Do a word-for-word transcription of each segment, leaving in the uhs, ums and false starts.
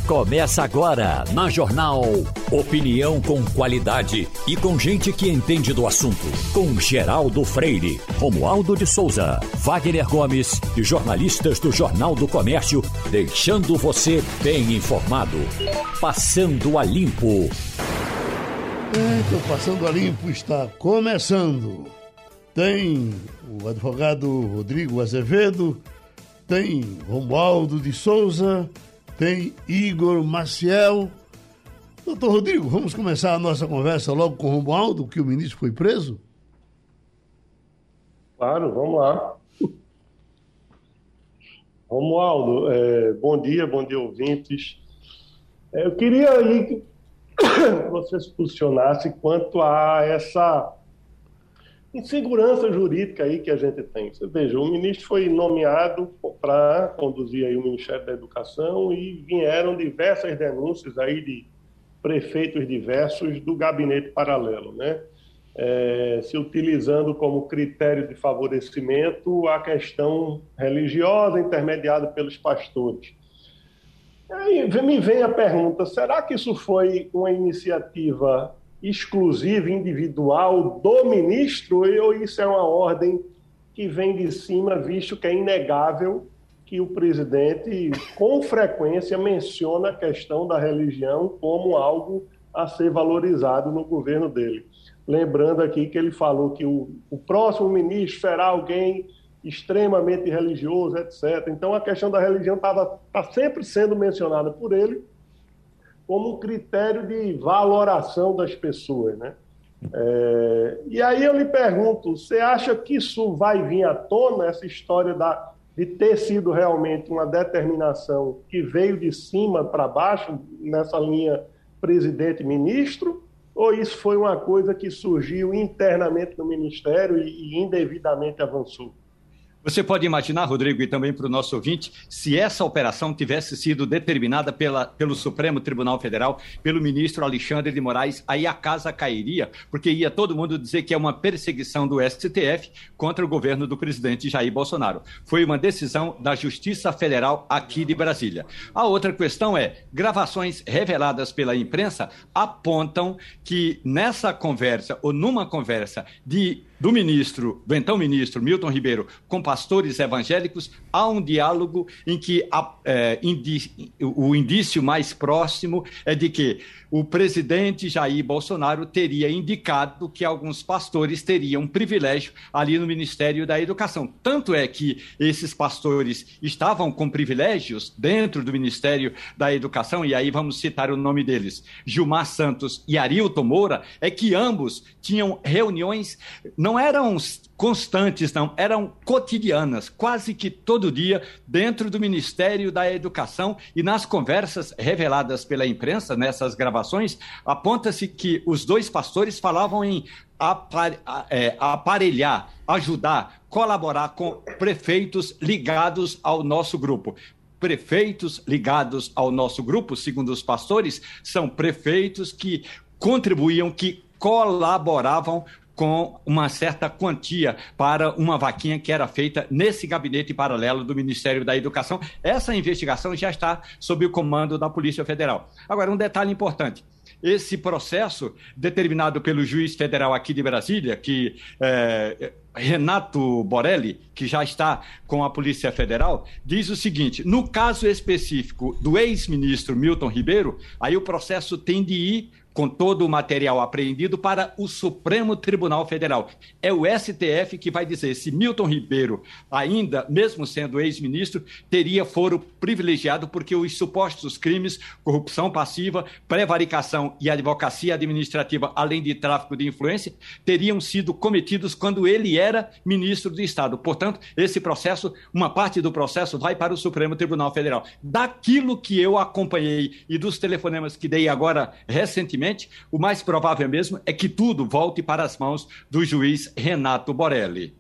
Começa agora na Jornal. Opinião com qualidade e com gente que entende do assunto. Com Geraldo Freire, Romualdo de Souza, Wagner Gomes e jornalistas do Jornal do Comércio, deixando você bem informado. Passando a Limpo. Então, Passando a Limpo está começando. Tem o advogado Rodrigo Azevedo, tem Romualdo de Souza, tem Igor Maciel. Doutor Rodrigo, vamos começar a nossa conversa logo com o Romualdo, que o ministro foi preso? Claro, vamos lá. Romualdo, é, bom dia, bom dia, ouvintes. É, eu queria aí que você se posicionasse quanto a essa insegurança jurídica aí que a gente tem. Você veja, o ministro foi nomeado para conduzir aí o Ministério da Educação e vieram diversas denúncias aí de prefeitos diversos do gabinete paralelo, né? É, se utilizando como critério de favorecimento a questão religiosa intermediada pelos pastores. Aí me vem a pergunta, será que isso foi uma iniciativa exclusiva, individual do ministro, ou isso é uma ordem que vem de cima, visto que é inegável que o presidente, com frequência, menciona a questão da religião como algo a ser valorizado no governo dele? Lembrando aqui que ele falou que o, o próximo ministro será alguém extremamente religioso, etcétera. Então, a questão da religião estava tá sempre sendo mencionada por ele como um critério de valoração das pessoas, né? É, e aí eu lhe pergunto, você acha que isso vai vir à tona, essa história da, de ter sido realmente uma determinação que veio de cima para baixo, nessa linha presidente-ministro, ou isso foi uma coisa que surgiu internamente no Ministério e, e indevidamente avançou? Você pode imaginar, Rodrigo, e também para o nosso ouvinte, se essa operação tivesse sido determinada pela, pelo Supremo Tribunal Federal, pelo ministro Alexandre de Moraes, aí a casa cairia, porque ia todo mundo dizer que é uma perseguição do S T F contra o governo do presidente Jair Bolsonaro. Foi uma decisão da Justiça Federal aqui de Brasília. A outra questão é, gravações reveladas pela imprensa apontam que nessa conversa, ou numa conversa de do ministro, do então ministro Milton Ribeiro, com pastores evangélicos, há um diálogo em que a, é, indi, o indício mais próximo é de que o presidente Jair Bolsonaro teria indicado que alguns pastores teriam privilégio ali no Ministério da Educação. Tanto é que esses pastores estavam com privilégios dentro do Ministério da Educação, e aí vamos citar o nome deles, Gilmar Santos e Arilton Moura, é que ambos tinham reuniões, não eram constantes, não, eram cotidianas, quase que todo dia, dentro do Ministério da Educação, e nas conversas reveladas pela imprensa, nessas gravações, aponta-se que os dois pastores falavam em aparelhar, ajudar, colaborar com prefeitos ligados ao nosso grupo. Prefeitos ligados ao nosso grupo, segundo os pastores, são prefeitos que contribuíam, que colaboravam com uma certa quantia para uma vaquinha que era feita nesse gabinete paralelo do Ministério da Educação. Essa investigação já está sob o comando da Polícia Federal. Agora, um detalhe importante. Esse processo, determinado pelo juiz federal aqui de Brasília, que é, Renato Borelli, que já está com a Polícia Federal, diz o seguinte: no caso específico do ex-ministro Milton Ribeiro, aí o processo tem de ir com todo o material apreendido para o Supremo Tribunal Federal. É o S T F que vai dizer se Milton Ribeiro, ainda, mesmo sendo ex-ministro, teria foro privilegiado porque os supostos crimes, corrupção passiva, prevaricação e advocacia administrativa, além de tráfico de influência, teriam sido cometidos quando ele era ministro do Estado. Portanto, esse processo, uma parte do processo vai para o Supremo Tribunal Federal. Daquilo que eu acompanhei e dos telefonemas que dei agora recentemente, o mais provável mesmo é que tudo volte para as mãos do juiz Renato Borelli.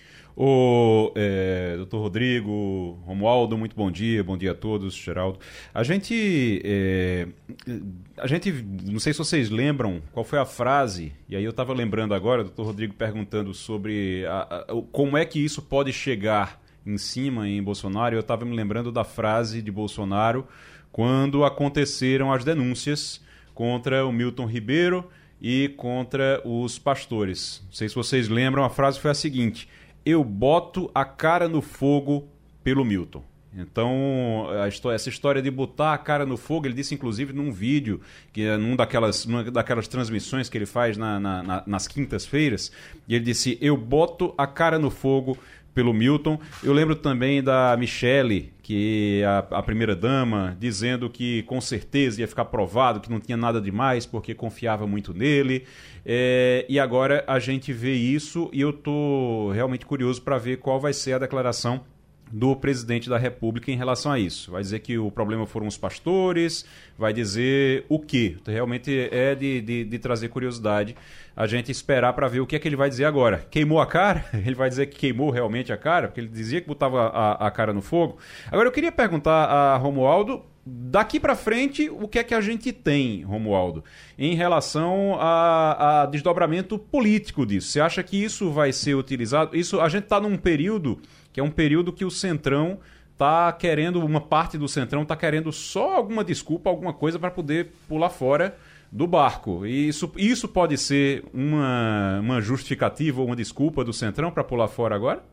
O é, doutor Rodrigo, Romualdo, muito bom dia, bom dia a todos, Geraldo. A gente, é, a gente, não sei se vocês lembram qual foi a frase, e aí eu estava lembrando agora, doutor Rodrigo perguntando sobre a, a, como é que isso pode chegar em cima em Bolsonaro, eu estava me lembrando da frase de Bolsonaro quando aconteceram as denúncias contra o Milton Ribeiro e contra os pastores. Não sei se vocês lembram, a frase foi a seguinte: eu boto a cara no fogo pelo Milton. Então, a história, essa história de botar a cara no fogo, ele disse inclusive num vídeo, que é num daquelas, numa daquelas transmissões que ele faz na, na, na, nas quintas-feiras, e ele disse, eu boto a cara no fogo pelo Milton. Eu lembro também da Michele, que é a, a primeira-dama, dizendo que com certeza ia ficar provado que não tinha nada demais, porque confiava muito nele. É, e agora a gente vê isso, e eu estou realmente curioso para ver qual vai ser a declaração do presidente da República em relação a isso. Vai dizer que o problema foram os pastores, vai dizer o quê? Realmente é de, de, de trazer curiosidade a gente esperar para ver o que é que ele vai dizer agora. Queimou a cara? Ele vai dizer que queimou realmente a cara? Porque ele dizia que botava a, a cara no fogo. Agora eu queria perguntar a Romualdo, daqui para frente, o que é que a gente tem, Romualdo, em relação a, a desdobramento político disso? Você acha que isso vai ser utilizado? Isso, a gente está num período que é um período que o Centrão está querendo, uma parte do Centrão está querendo só alguma desculpa, alguma coisa para poder pular fora do barco. E isso, isso pode ser uma, uma justificativa ou uma desculpa do Centrão para pular fora agora?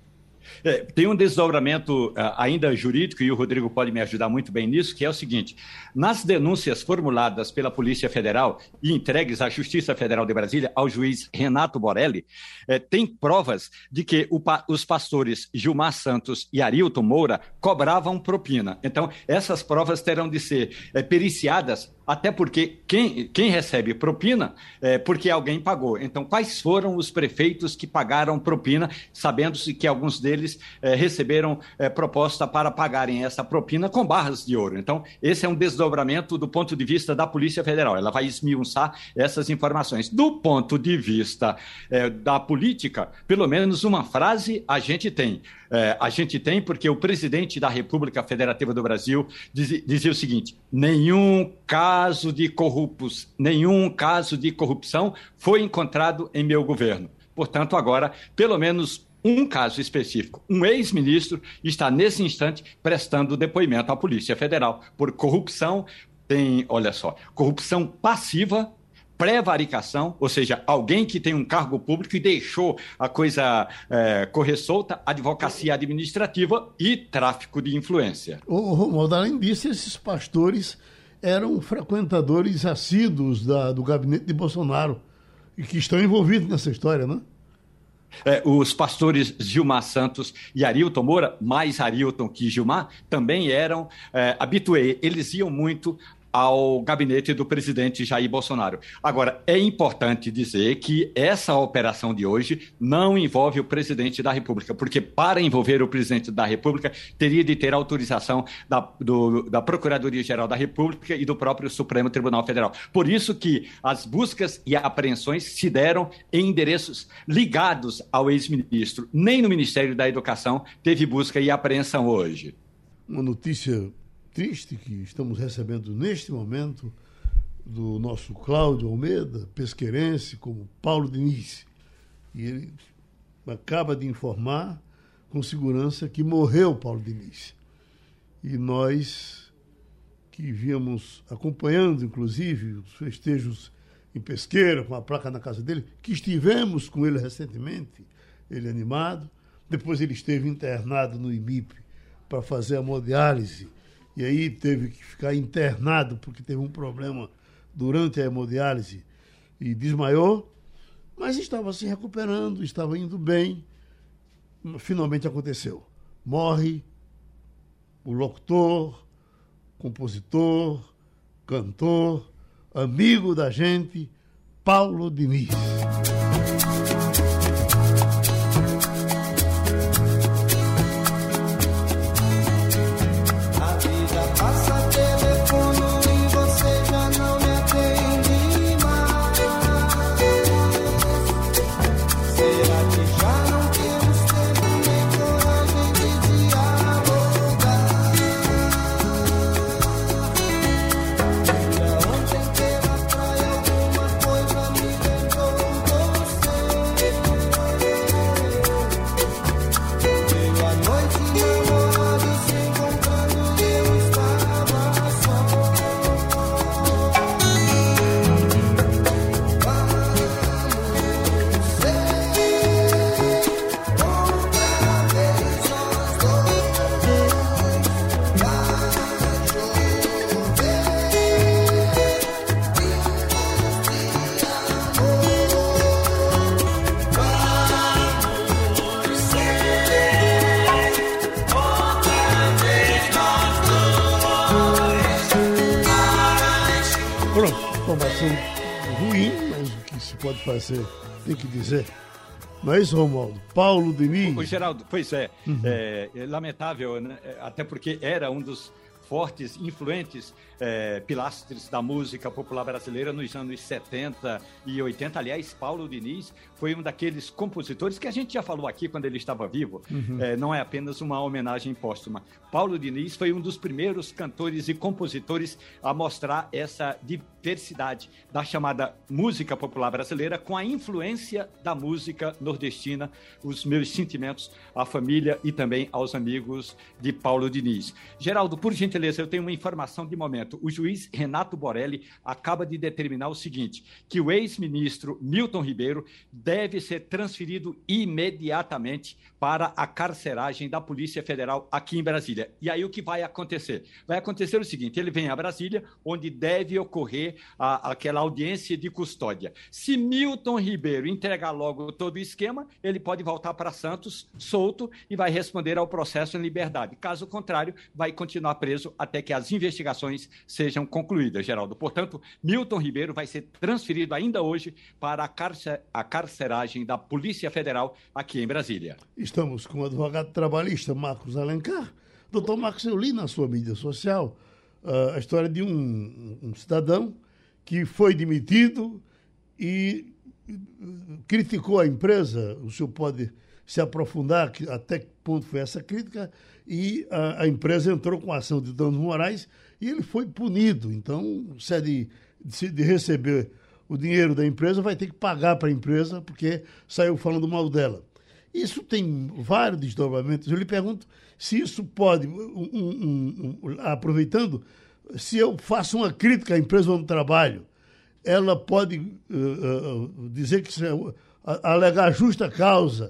É, tem um desdobramento uh, ainda jurídico, e o Rodrigo pode me ajudar muito bem nisso, que é o seguinte: nas denúncias formuladas pela Polícia Federal e entregues à Justiça Federal de Brasília, ao juiz Renato Borelli, eh, tem provas de que o, os pastores Gilmar Santos e Arilton Moura cobravam propina. Então, essas provas terão de ser eh, periciadas, até porque quem, quem recebe propina é porque alguém pagou. Então, quais foram os prefeitos que pagaram propina, sabendo-se que alguns deles é, receberam é, proposta para pagarem essa propina com barras de ouro. Então, esse é um desdobramento do ponto de vista da Polícia Federal. Ela vai esmiuçar essas informações. Do ponto de vista é, da política, pelo menos uma frase a gente tem. É, a gente tem porque o presidente da República Federativa do Brasil diz, dizia o seguinte: nenhum caso de corruptos, nenhum caso de corrupção foi encontrado em meu governo. Portanto, agora, pelo menos um caso específico, um ex-ministro está nesse instante prestando depoimento à Polícia Federal por corrupção. Tem, olha só, corrupção passiva, prevaricação, ou seja, alguém que tem um cargo público e deixou a coisa é, correr solta, advocacia administrativa e tráfico de influência. Ô, Romualdo, além disso, esses pastores eram frequentadores assíduos da, do gabinete de Bolsonaro e que estão envolvidos nessa história, não é? É, os pastores Gilmar Santos e Arilton Moura, mais Arilton que Gilmar, também eram é, habituês. Eles iam muito ao gabinete do presidente Jair Bolsonaro. Agora, é importante dizer que essa operação de hoje não envolve o presidente da República, porque para envolver o presidente da República, teria de ter autorização da, do, da Procuradoria-Geral da República e do próprio Supremo Tribunal Federal. Por isso que as buscas e apreensões se deram em endereços ligados ao ex-ministro. Nem no Ministério da Educação teve busca e apreensão hoje. Uma notícia triste que estamos recebendo neste momento do nosso Cláudio Almeida, pesqueirense, como Paulo Diniz. E ele acaba de informar com segurança que morreu Paulo Diniz. E nós, que víamos acompanhando, inclusive, os festejos em Pesqueira, com a placa na casa dele, que estivemos com ele recentemente, ele animado, depois ele esteve internado no I M I P para fazer a hemodiálise, e aí teve que ficar internado porque teve um problema durante a hemodiálise e desmaiou, mas estava se recuperando, estava indo bem. Finalmente aconteceu. Morre o locutor, compositor, cantor, amigo da gente, Paulo Diniz. Ontem pela praia alguma coisa me lembrou informação ruim, mas o que se pode fazer tem que dizer. Não é isso, Romualdo? Paulo Diniz. O, o Geraldo, pois é, uhum. é, é lamentável, né? Até porque era um dos fortes, influentes é, pilastres da música popular brasileira nos anos setenta e oitenta. Aliás, Paulo Diniz foi um daqueles compositores que a gente já falou aqui quando ele estava vivo. Uhum. É, não é apenas uma homenagem póstuma. Paulo Diniz foi um dos primeiros cantores e compositores a mostrar essa diversidade da chamada música popular brasileira com a influência da música nordestina. Os meus sentimentos à família e também aos amigos de Paulo Diniz. Geraldo, por gentileza, eu tenho uma informação de momento. O juiz Renato Borelli acaba de determinar o seguinte, que o ex-ministro Milton Ribeiro deve ser transferido imediatamente para a carceragem da Polícia Federal aqui em Brasília. E aí o que vai acontecer? Vai acontecer o seguinte, ele vem a Brasília, onde deve ocorrer a, aquela audiência de custódia. Se Milton Ribeiro entregar logo todo o esquema, ele pode voltar para Santos, solto, e vai responder ao processo em liberdade. Caso contrário, vai continuar preso até que as investigações sejam concluídas, Geraldo. Portanto, Milton Ribeiro vai ser transferido ainda hoje para a, carcer- a carceragem da Polícia Federal aqui em Brasília. Estamos com o advogado trabalhista Marcos Alencar. Doutor Marcos, eu li na sua mídia social uh, a história de um, um cidadão que foi demitido e uh, criticou a empresa. O senhor pode se aprofundar que, até que ponto foi essa crítica? E a, a empresa entrou com ação de danos morais e ele foi punido. Então, se é de, de, de receber o dinheiro da empresa, vai ter que pagar para a empresa porque saiu falando mal dela. Isso tem vários desdobramentos. Eu lhe pergunto se isso pode, um, um, um, aproveitando, se eu faço uma crítica à empresa onde trabalho, ela pode uh, uh, dizer que é, uh, alegar justa causa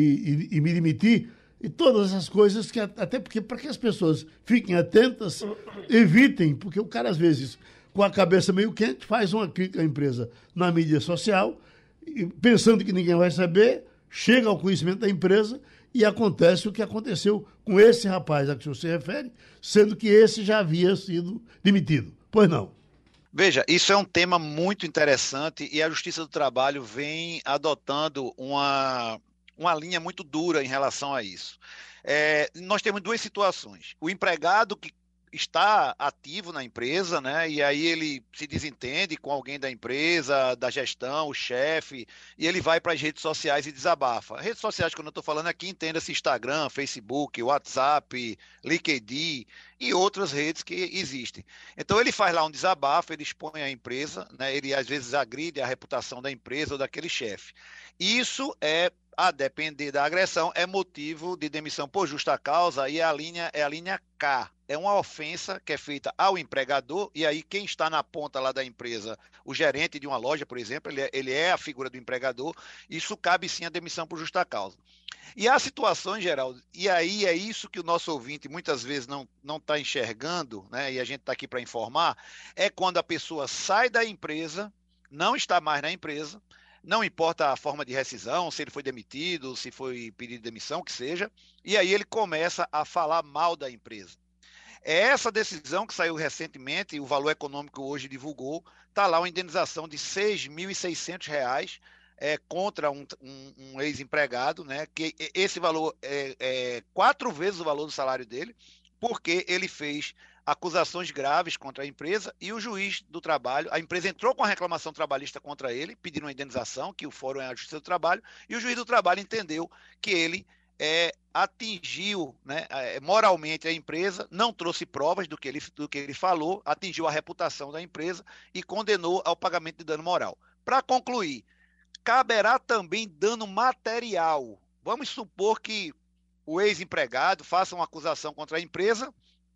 e, e, e me demitir, e todas essas coisas, que até porque para que as pessoas fiquem atentas, evitem, porque o cara, às vezes, com a cabeça meio quente, faz uma crítica à empresa na mídia social, pensando que ninguém vai saber, chega ao conhecimento da empresa e acontece o que aconteceu com esse rapaz a que o senhor se refere, sendo que esse já havia sido demitido. Pois não. Veja, isso é um tema muito interessante e a Justiça do Trabalho vem adotando uma, uma linha muito dura em relação a isso. É, nós temos duas situações. O empregado que está ativo na empresa, né? E aí ele se desentende com alguém da empresa, da gestão, o chefe, e ele vai para as redes sociais e desabafa. Redes sociais, quando eu estou falando aqui, entenda-se Instagram, Facebook, WhatsApp, LinkedIn e outras redes que existem. Então ele faz lá um desabafo, ele expõe a empresa, né? Ele às vezes agride a reputação da empresa ou daquele chefe. Isso é, a depender da agressão, é motivo de demissão por justa causa e a linha é a linha K. É uma ofensa que é feita ao empregador, e aí quem está na ponta lá da empresa, o gerente de uma loja, por exemplo, ele é, ele é a figura do empregador, isso cabe sim a demissão por justa causa. E há situações, Geraldo, e aí é isso que o nosso ouvinte muitas vezes não não está enxergando, né, e a gente está aqui para informar, é quando a pessoa sai da empresa, não está mais na empresa, não importa a forma de rescisão, se ele foi demitido, se foi pedido de demissão, que seja, e aí ele começa a falar mal da empresa. É essa decisão que saiu recentemente, e o Valor Econômico hoje divulgou, está lá uma indenização de seis mil e seiscentos reais é, contra um, um, um ex-empregado, né, que esse valor é, é quatro vezes o valor do salário dele, porque ele fez acusações graves contra a empresa e o juiz do trabalho, a empresa entrou com a reclamação trabalhista contra ele, pedindo uma indenização, que o fórum é a Justiça do Trabalho, e o juiz do trabalho entendeu que ele é, atingiu, né, moralmente a empresa, não trouxe provas do que, ele, do que ele falou, atingiu a reputação da empresa e condenou ao pagamento de dano moral. Para concluir, caberá também dano material. Vamos supor que o ex-empregado faça uma acusação contra a empresa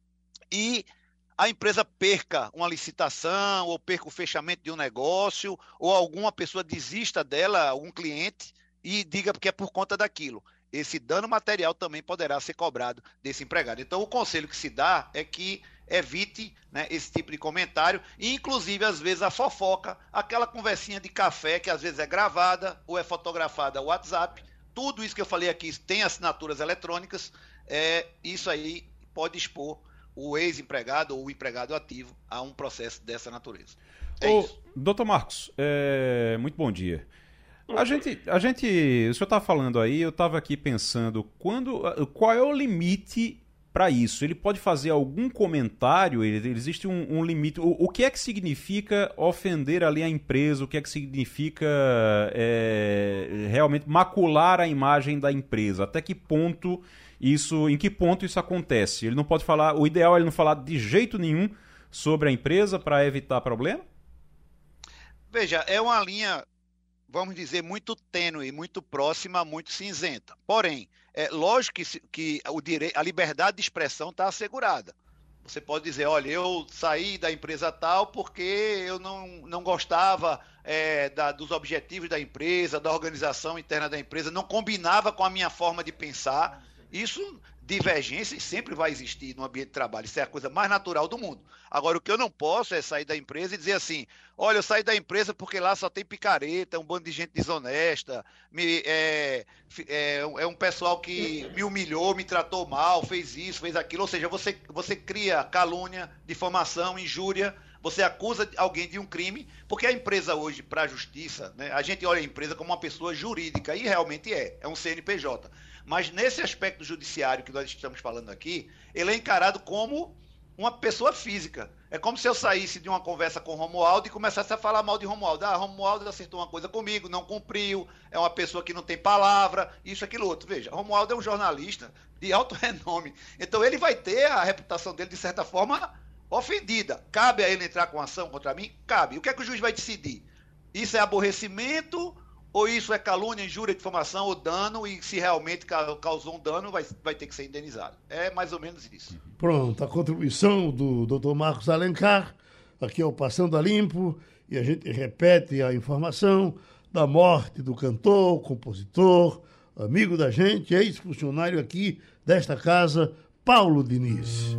e a empresa perca uma licitação ou perca o fechamento de um negócio ou alguma pessoa desista dela, algum cliente, e diga que é por conta daquilo. Esse dano material também poderá ser cobrado desse empregado. Então, o conselho que se dá é que evite, né, esse tipo de comentário, e inclusive, às vezes, a fofoca, aquela conversinha de café que às vezes é gravada ou é fotografada no WhatsApp. Tudo isso que eu falei aqui tem assinaturas eletrônicas, é, isso aí pode expor o ex-empregado ou o empregado ativo a um processo dessa natureza. É Ô, isso. doutor Marcos, é, muito bom dia. A gente, a gente, o senhor estava falando aí, eu estava aqui pensando, quando, qual é o limite para isso? Ele pode fazer algum comentário? Ele, existe um, um limite? O, o que é que significa ofender ali a empresa? O que é que significa é, realmente macular a imagem da empresa? Até que ponto isso, em que ponto isso acontece? Ele não pode falar, o ideal é ele não falar de jeito nenhum sobre a empresa para evitar problema? Veja, é uma linha, vamos dizer, muito tênue, muito próxima, muito cinzenta. Porém, é lógico que, que o dire... a liberdade de expressão está assegurada. Você pode dizer, olha, eu saí da empresa tal porque eu não, não gostava é, da, dos objetivos da empresa, da organização interna da empresa, não combinava com a minha forma de pensar. Isso, divergência, sempre vai existir no ambiente de trabalho. Isso é a coisa mais natural do mundo. Agora, o que eu não posso é sair da empresa e dizer assim, olha, eu saí da empresa porque lá só tem picareta, um bando de gente desonesta, me, é, é, é um pessoal que me humilhou, me tratou mal, fez isso, fez aquilo. Ou seja, você, você cria calúnia, difamação, injúria, você acusa alguém de um crime, porque a empresa hoje, para a justiça, né, a gente olha a empresa como uma pessoa jurídica, e realmente é, é um C N P J. Mas nesse aspecto judiciário que nós estamos falando aqui, ele é encarado como uma pessoa física. É como se eu saísse de uma conversa com o Romualdo e começasse a falar mal de Romualdo. Ah, Romualdo acertou uma coisa comigo, não cumpriu, é uma pessoa que não tem palavra, isso, aquilo, outro. Veja, Romualdo é um jornalista de alto renome. Então ele vai ter a reputação dele, de certa forma, ofendida. Cabe a ele entrar com ação contra mim? Cabe. O que é que o juiz vai decidir? Isso é aborrecimento ou isso é calúnia, injúria, difamação ou dano, e se realmente causou um dano, vai, vai ter que ser indenizado. É mais ou menos isso. Pronto, a contribuição do doutor Marcos Alencar, aqui é o Passando a Limpo, e a gente repete a informação da morte do cantor, compositor, amigo da gente, ex-funcionário aqui desta casa, Paulo Diniz.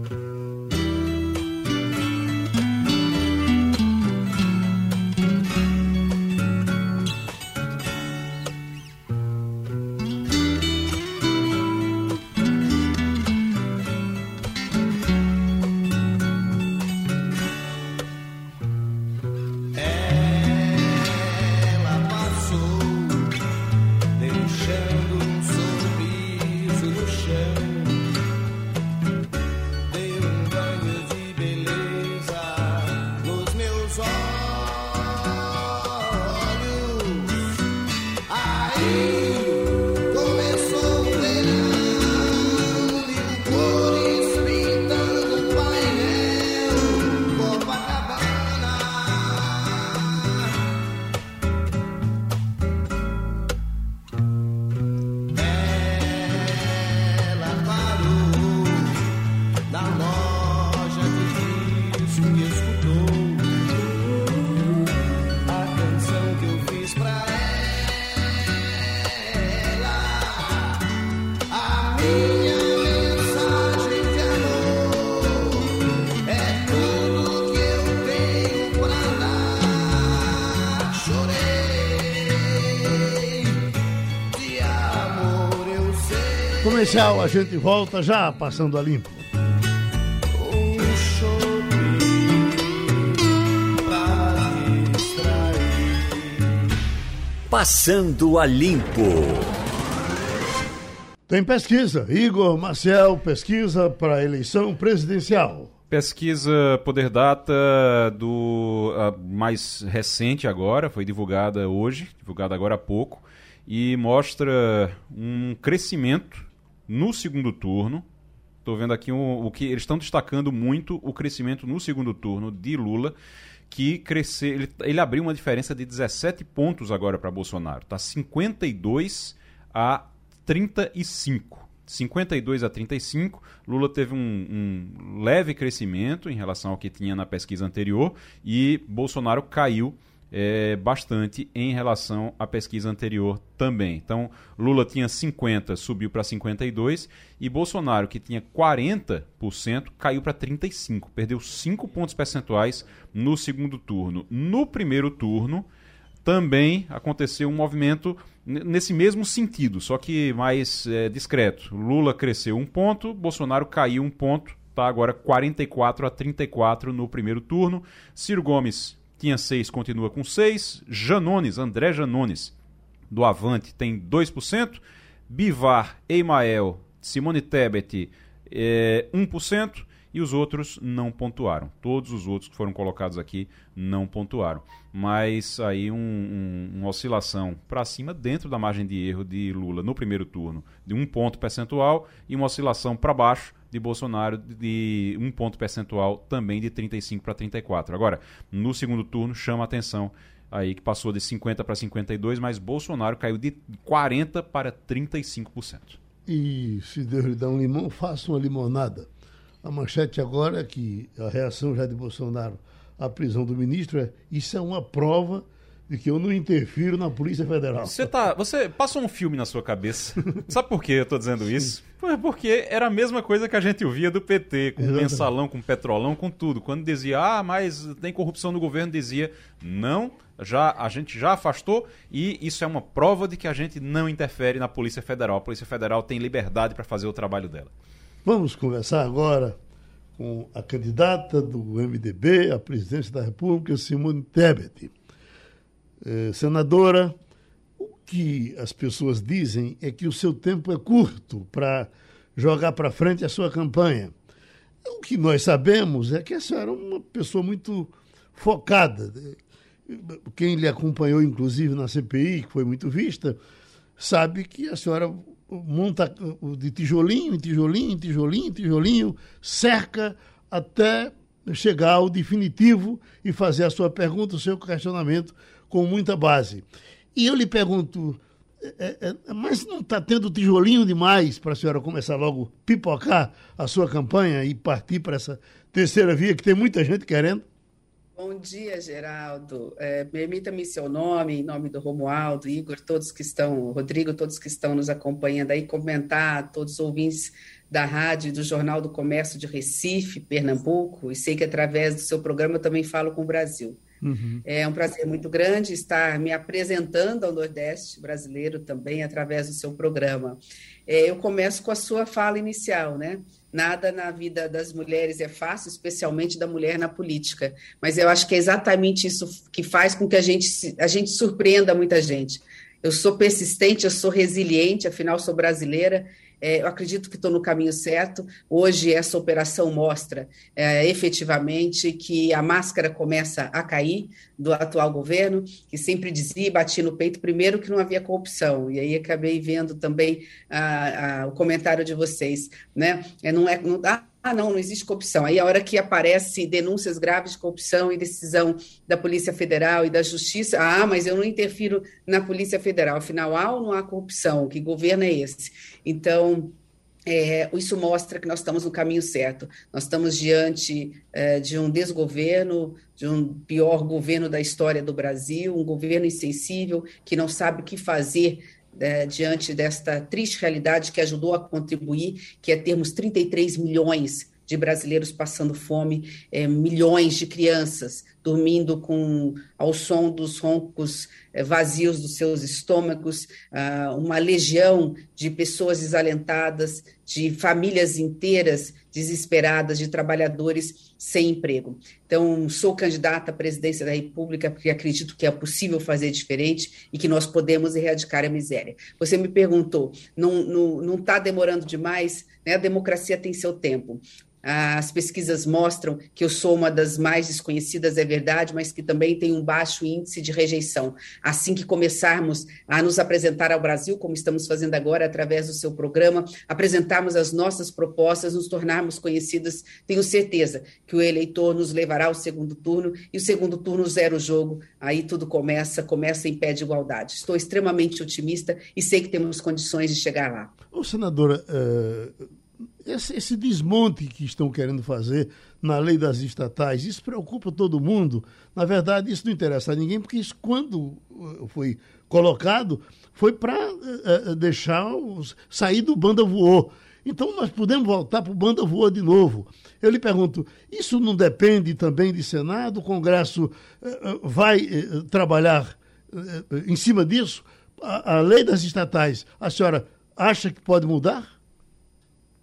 Comercial, a gente volta já, Passando a Limpo. Passando a Limpo. Tem pesquisa. Igor Maciel, pesquisa para a eleição presidencial. Pesquisa Poder Data do a mais recente agora, foi divulgada hoje, divulgada agora há pouco, e mostra um crescimento no segundo turno. Estou vendo aqui o, o que eles estão destacando muito, o crescimento no segundo turno de Lula, que cresceu, ele, ele abriu uma diferença de dezessete pontos agora para Bolsonaro. Está cinquenta e dois a trinta e cinco. cinquenta e dois a trinta e cinco, Lula teve um, um leve crescimento em relação ao que tinha na pesquisa anterior e Bolsonaro caiu é, bastante em relação à pesquisa anterior também. Então, Lula tinha cinquenta, subiu para cinquenta e dois, e Bolsonaro, que tinha quarenta por cento, caiu para trinta e cinco, perdeu cinco pontos percentuais no segundo turno. No primeiro turno, também aconteceu um movimento nesse mesmo sentido, só que mais é, discreto. Lula cresceu um ponto, Bolsonaro caiu um ponto, Está agora quarenta e quatro a trinta e quatro no primeiro turno. Ciro Gomes tinha seis, continua com seis. Janones, André Janones, do Avante, tem dois por cento. Bivar, Emael, Simone Tebet, é, um por cento. E os outros não pontuaram. Todos os outros que foram colocados aqui não pontuaram. Mas aí um, um, uma oscilação para cima dentro da margem de erro de Lula no primeiro turno de um ponto percentual e uma oscilação para baixo de Bolsonaro de um ponto percentual também de trinta e cinco para trinta e quatro. Agora, no segundo turno, chama a atenção aí que passou de cinquenta para cinquenta e dois, mas Bolsonaro caiu de quarenta para trinta e cinco por cento. E se Deus lhe dá um limão, faça uma limonada. A manchete agora é que a reação já de Bolsonaro à prisão do ministro é: isso é uma prova de que eu não interfiro na Polícia Federal. Você, tá, você passou um filme na sua cabeça. Sabe por que eu estou dizendo isso? Porque era a mesma coisa que a gente ouvia do P T, com Exatamente. Mensalão, com Petrolão, com tudo. Quando dizia, ah, mas tem corrupção no governo, dizia, não, já, a gente já afastou e isso é uma prova de que a gente não interfere na Polícia Federal. A Polícia Federal tem liberdade para fazer o trabalho dela. Vamos conversar agora com a candidata do M D B à presidência da República, Simone Tebet. Eh, senadora, o que as pessoas dizem é que o seu tempo é curto para jogar para frente a sua campanha. O que nós sabemos é que a senhora é uma pessoa muito focada. Quem lhe acompanhou, inclusive, na C P I, que foi muito vista, sabe que a senhora monta de tijolinho em tijolinho, em tijolinho, em tijolinho, cerca até chegar ao definitivo e fazer a sua pergunta, o seu questionamento com muita base. E eu lhe pergunto, é, é, mas não está tendo tijolinho demais para a senhora começar logo a pipocar a sua campanha e partir para essa terceira via que tem muita gente querendo? Bom dia, Geraldo. É, permita-me seu nome, em nome do Romualdo, Igor, todos que estão, Rodrigo, todos que estão nos acompanhando aí, comentar, todos os ouvintes da rádio e do Jornal do Comércio de Recife, Pernambuco, e sei que através do seu programa eu também falo com o Brasil. Uhum. É um prazer muito grande estar me apresentando ao Nordeste brasileiro também através do seu programa. É, eu começo com a sua fala inicial, né? Nada na vida das mulheres é fácil, especialmente da mulher na política. Mas eu acho que é exatamente isso que faz com que a gente, a gente surpreenda muita gente. Eu sou persistente, eu sou resiliente, afinal sou brasileira. É, eu acredito que estou no caminho certo. Hoje essa operação mostra é, efetivamente que a máscara começa a cair do atual governo, que sempre dizia e batia no peito, primeiro, que não havia corrupção. E aí acabei vendo também a, a, o comentário de vocês, né? É, não é, não, ah, não, não existe corrupção. Aí a hora que aparece denúncias graves de corrupção e decisão da Polícia Federal e da Justiça, ah, mas eu não interfiro na Polícia Federal. Afinal, há ou não há corrupção? Que governo é esse? Então, é, isso mostra que nós estamos no caminho certo. Nós estamos diante é, de um desgoverno, de um pior governo da história do Brasil, um governo insensível que não sabe o que fazer É, diante desta triste realidade que ajudou a contribuir, que é termos trinta e três milhões de brasileiros passando fome, é, milhões de crianças dormindo com, ao som dos roncos é, vazios dos seus estômagos, ah, uma legião de pessoas desalentadas, de famílias inteiras desesperadas, de trabalhadores sem emprego. Então, sou candidata à presidência da República porque acredito que é possível fazer diferente e que nós podemos erradicar a miséria. Você me perguntou, não está demorando demais? Né? A democracia tem seu tempo. As pesquisas mostram que eu sou uma das mais desconhecidas, é verdade, mas que também tem um baixo índice de rejeição. Assim que começarmos a nos apresentar ao Brasil, como estamos fazendo agora através do seu programa, apresentarmos as nossas propostas, nos tornarmos conhecidas, tenho certeza que o eleitor nos levará ao segundo turno, e o segundo turno zero o jogo, aí tudo começa, começa em pé de igualdade. Estou extremamente otimista e sei que temos condições de chegar lá. Ô, senadora, uh... Esse, esse desmonte que estão querendo fazer na lei das estatais, isso preocupa todo mundo. Na verdade, isso não interessa a ninguém, porque isso, quando foi colocado, foi para uh, deixar os, sair do banda voou. Então, nós podemos voltar para o banda voou de novo. Eu lhe pergunto, isso não depende também de Senado? O Congresso uh, vai uh, trabalhar uh, em cima disso? A, a lei das estatais, a senhora acha que pode mudar?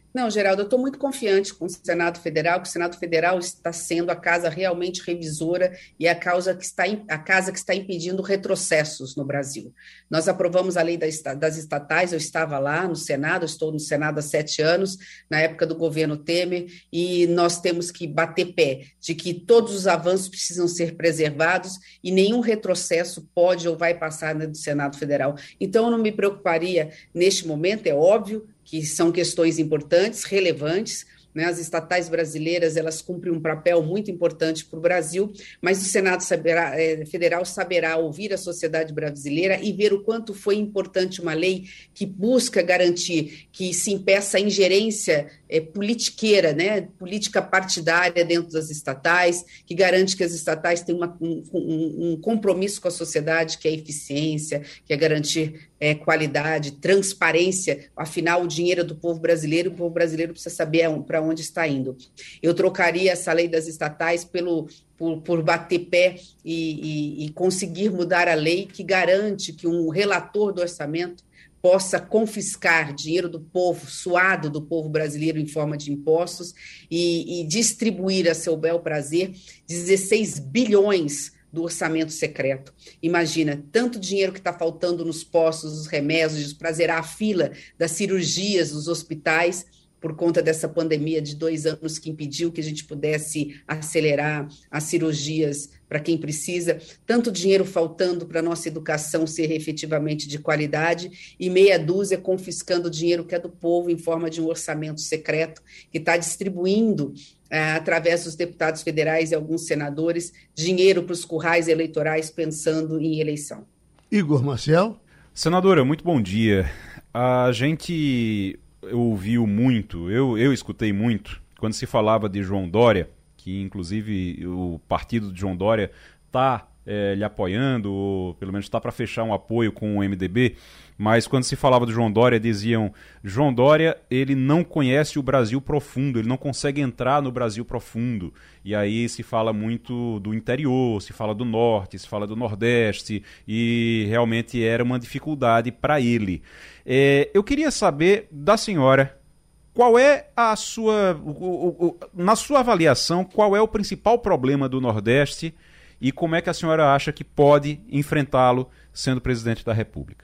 Não, Geraldo, eu estou muito confiante com o Senado Federal, que o Senado Federal está sendo a casa realmente revisora e a, causa que está, a casa que está impedindo retrocessos no Brasil. Nós aprovamos a lei das estatais, eu estava lá no Senado, eu estou no Senado há sete anos, na época do governo Temer, e nós temos que bater pé de que todos os avanços precisam ser preservados e nenhum retrocesso pode ou vai passar no Senado Federal. Então, eu não me preocuparia neste momento, é óbvio, que são questões importantes, relevantes, né? As estatais brasileiras, elas cumprem um papel muito importante para o Brasil, mas o Senado saberá, é, Federal saberá ouvir a sociedade brasileira e ver o quanto foi importante uma lei que busca garantir que se impeça a ingerência é, politiqueira, né? Política partidária dentro das estatais, que garante que as estatais têm uma, um, um, um compromisso com a sociedade, que é eficiência, que é garantir é, qualidade, transparência. Afinal, o dinheiro é do povo brasileiro, o povo brasileiro precisa saber para onde está indo. Eu trocaria essa lei das estatais pelo, por, por bater pé e, e, e conseguir mudar a lei que garante que um relator do orçamento possa confiscar dinheiro do povo, suado do povo brasileiro em forma de impostos e, e distribuir a seu bel prazer dezesseis bilhões do orçamento secreto. Imagina, tanto dinheiro que está faltando nos postos, nos remédios, para zerar a fila das cirurgias dos hospitais, por conta dessa pandemia de dois anos que impediu que a gente pudesse acelerar as cirurgias para quem precisa, tanto dinheiro faltando para a nossa educação ser efetivamente de qualidade e meia dúzia confiscando o dinheiro que é do povo em forma de um orçamento secreto que está distribuindo, é, através dos deputados federais e alguns senadores, dinheiro para os currais eleitorais pensando em eleição. Igor Marcel. Senadora, muito bom dia. A gente ouviu muito, eu, eu escutei muito, quando se falava de João Dória, que inclusive o partido de João Dória está é, lhe apoiando, ou pelo menos está para fechar um apoio com o M D B, mas quando se falava de João Dória, diziam, João Dória, ele não conhece o Brasil profundo, ele não consegue entrar no Brasil profundo. E aí se fala muito do interior, se fala do norte, se fala do nordeste, e realmente era uma dificuldade para ele. É, eu queria saber da senhora, qual é a sua, o, o, o, na sua avaliação, qual é o principal problema do Nordeste e como é que a senhora acha que pode enfrentá-lo sendo presidente da República?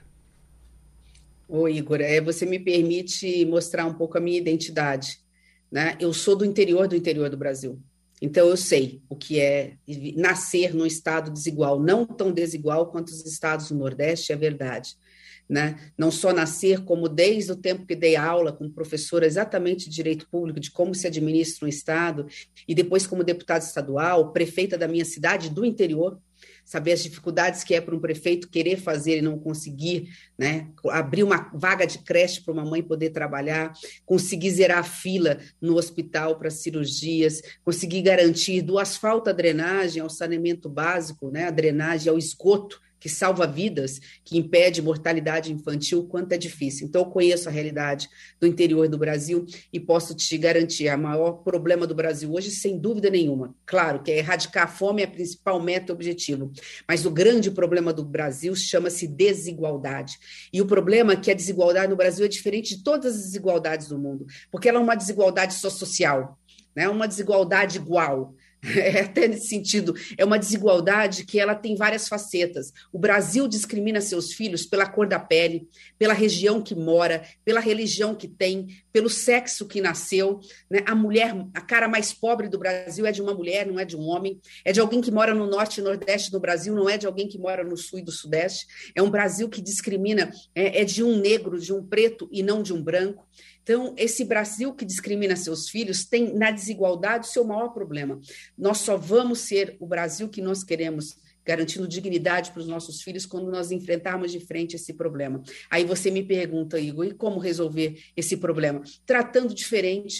Ô Igor, é, você me permite mostrar um pouco a minha identidade, né? Eu sou do interior do interior do Brasil, então eu sei o que é nascer num estado desigual, não tão desigual quanto os estados do Nordeste, é verdade. Né? Não só nascer, como desde o tempo que dei aula como professora exatamente de direito público, de como se administra um Estado, e depois como deputada estadual, prefeita da minha cidade do interior, saber as dificuldades que é para um prefeito querer fazer e não conseguir, né? Abrir uma vaga de creche para uma mãe poder trabalhar, conseguir zerar a fila no hospital para cirurgias, conseguir garantir do asfalto à drenagem, ao saneamento básico, né? A drenagem ao esgoto, que salva vidas, que impede mortalidade infantil, quanto é difícil. Então, eu conheço a realidade do interior do Brasil e posso te garantir, o maior problema do Brasil hoje, sem dúvida nenhuma, claro, que é erradicar a fome, é a principal meta e objetivo, mas o grande problema do Brasil chama-se desigualdade. E o problema é que a desigualdade no Brasil é diferente de todas as desigualdades do mundo, porque ela é uma desigualdade só social, né? Uma desigualdade igual. É, até nesse sentido, é uma desigualdade que ela tem várias facetas. O Brasil discrimina seus filhos pela cor da pele, pela região que mora, pela religião que tem, pelo sexo que nasceu, né? A mulher, a cara mais pobre do Brasil é de uma mulher, não é de um homem, é de alguém que mora no norte e nordeste do Brasil, não é de alguém que mora no sul e do sudeste. É um Brasil que discrimina, é, é de um negro, de um preto e não de um branco. Então, esse Brasil que discrimina seus filhos tem, na desigualdade, o seu maior problema. Nós só vamos ser o Brasil que nós queremos, garantindo dignidade para os nossos filhos, quando nós enfrentarmos de frente esse problema. Aí você me pergunta, Igor, e como resolver esse problema? Tratando diferente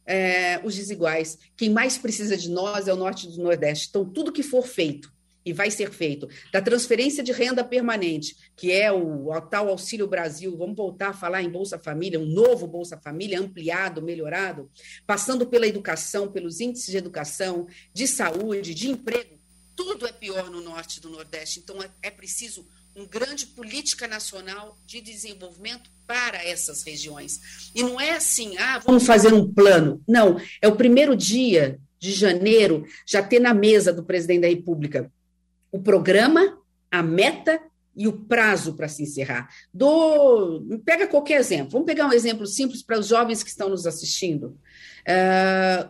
é, os desiguais. Quem mais precisa de nós é o norte e do nordeste. Então, tudo que for feito, e vai ser feito, da transferência de renda permanente, que é o, o tal Auxílio Brasil, vamos voltar a falar em Bolsa Família, um novo Bolsa Família, ampliado, melhorado, passando pela educação, pelos índices de educação, de saúde, de emprego, tudo é pior no norte e do nordeste, então é, é preciso uma grande política nacional de desenvolvimento para essas regiões. E não é assim, ah, vamos fazer um plano. Não, é o primeiro dia de janeiro já ter na mesa do presidente da República o programa, a meta e o prazo para se encerrar. Do, pega qualquer exemplo. Vamos pegar um exemplo simples para os jovens que estão nos assistindo. Uh,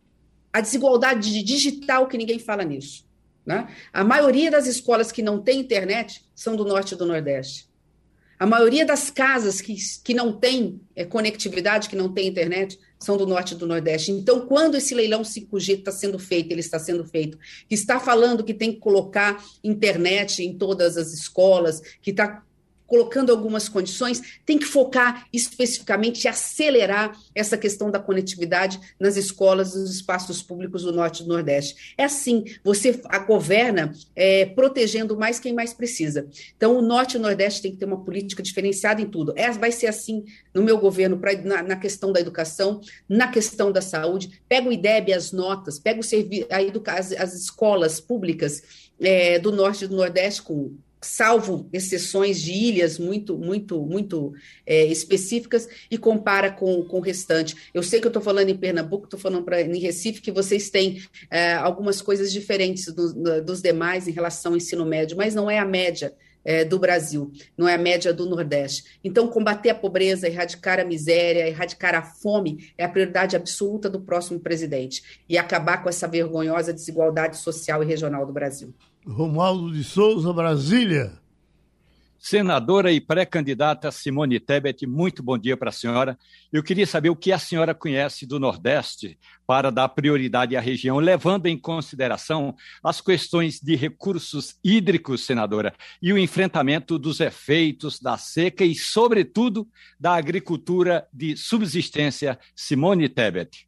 a desigualdade digital, que ninguém fala nisso. Né? A maioria das escolas que não têm internet são do norte e do nordeste. A maioria das casas que, que não tem é, conectividade, que não tem internet, são do norte e do nordeste. Então, quando esse leilão cinco G está sendo feito, ele está sendo feito, que está falando que tem que colocar internet em todas as escolas, que está colocando algumas condições, tem que focar especificamente e acelerar essa questão da conectividade nas escolas, nos espaços públicos do Norte e do Nordeste. É assim, você a governa é, protegendo mais quem mais precisa. Então, o Norte e o Nordeste tem que ter uma política diferenciada em tudo. É, vai ser assim no meu governo, pra, na, na questão da educação, na questão da saúde. Pega o I D E B, as notas, pega o servi- a educa- as, as escolas públicas é, do Norte e do Nordeste com salvo exceções de ilhas muito, muito, muito é, específicas, e compara com, com o restante. Eu sei que eu estou falando em Pernambuco, estou falando pra, em Recife, que vocês têm é, algumas coisas diferentes do, do, dos demais em relação ao ensino médio, mas não é a média é, do Brasil, não é a média do Nordeste. Então, combater a pobreza, erradicar a miséria, erradicar a fome é a prioridade absoluta do próximo presidente, e acabar com essa vergonhosa desigualdade social e regional do Brasil. Romualdo de Souza, Brasília. Senadora e pré-candidata Simone Tebet, muito bom dia para a senhora. Eu queria saber o que a senhora conhece do Nordeste para dar prioridade à região, levando em consideração as questões de recursos hídricos, senadora, e o enfrentamento dos efeitos da seca e, sobretudo, da agricultura de subsistência. Simone Tebet.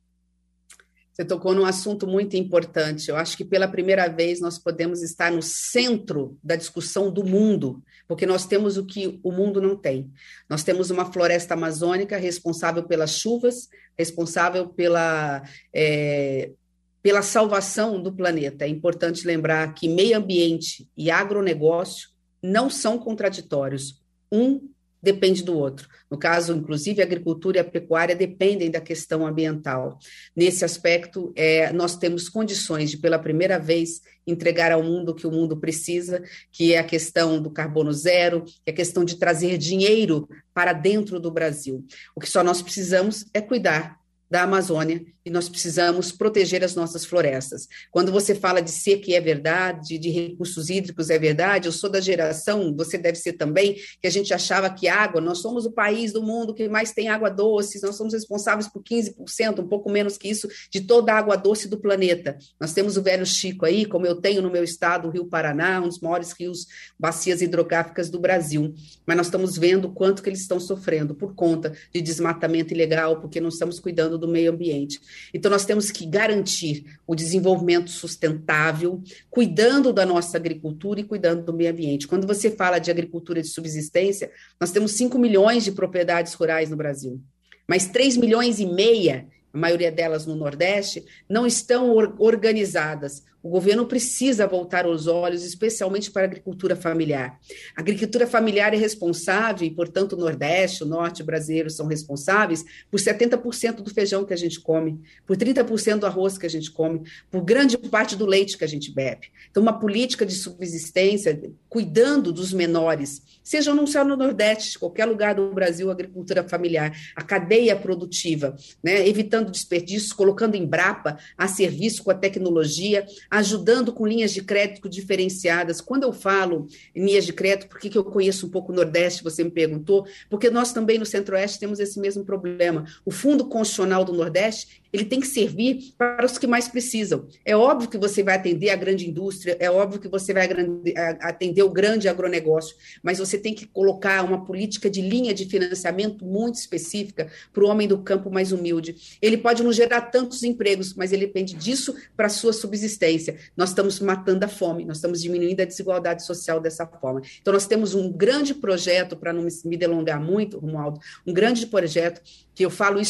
Você tocou num assunto muito importante. Eu acho que pela primeira vez nós podemos estar no centro da discussão do mundo, porque nós temos o que o mundo não tem. Nós temos uma floresta amazônica responsável pelas chuvas, responsável pela, é, pela salvação do planeta. É importante lembrar que meio ambiente e agronegócio não são contraditórios. Um depende do outro. No caso, inclusive, a agricultura e a pecuária dependem da questão ambiental. Nesse aspecto, é, nós temos condições de, pela primeira vez, entregar ao mundo o que o mundo precisa, que é a questão do carbono zero, que é a questão de trazer dinheiro para dentro do Brasil. O que só nós precisamos é cuidar da Amazônia, e nós precisamos proteger as nossas florestas. Quando você fala de seca, é verdade, de recursos hídricos, é verdade, eu sou da geração, você deve ser também, que a gente achava que água, nós somos o país do mundo que mais tem água doce, nós somos responsáveis por quinze por cento, um pouco menos que isso, de toda a água doce do planeta. Nós temos o Velho Chico aí, como eu tenho no meu estado, o Rio Paraná, um dos maiores rios, bacias hidrográficas do Brasil, mas nós estamos vendo o quanto que eles estão sofrendo por conta de desmatamento ilegal, porque não estamos cuidando do meio ambiente. Então, nós temos que garantir o desenvolvimento sustentável, cuidando da nossa agricultura e cuidando do meio ambiente. Quando você fala de agricultura de subsistência, nós temos cinco milhões de propriedades rurais no Brasil, mas três milhões e meia, a maioria delas no Nordeste, não estão or- organizadas. O governo precisa voltar os olhos, especialmente para a agricultura familiar. A agricultura familiar é responsável, e, portanto, o Nordeste, o Norte brasileiro são responsáveis por setenta por cento do feijão que a gente come, por trinta por cento do arroz que a gente come, por grande parte do leite que a gente bebe. Então, uma política de subsistência, cuidando dos menores, seja não só no Nordeste, qualquer lugar do Brasil, a agricultura familiar, a cadeia produtiva, né, evitando desperdícios, colocando Embrapa a serviço com a tecnologia, ajudando com linhas de crédito diferenciadas. Quando eu falo em linhas de crédito, por que que eu conheço um pouco o Nordeste, você me perguntou? Porque nós também no Centro-Oeste temos esse mesmo problema. O Fundo Constitucional do Nordeste, ele tem que servir para os que mais precisam. É óbvio que você vai atender a grande indústria, é óbvio que você vai atender o grande agronegócio, mas você tem que colocar uma política de linha de financiamento muito específica para o homem do campo mais humilde. Ele pode não gerar tantos empregos, mas ele depende disso para a sua subsistência. Nós estamos matando a fome, nós estamos diminuindo a desigualdade social dessa forma. Então, nós temos um grande projeto, para não me delongar muito, Romualdo, um grande projeto, que eu falo isso em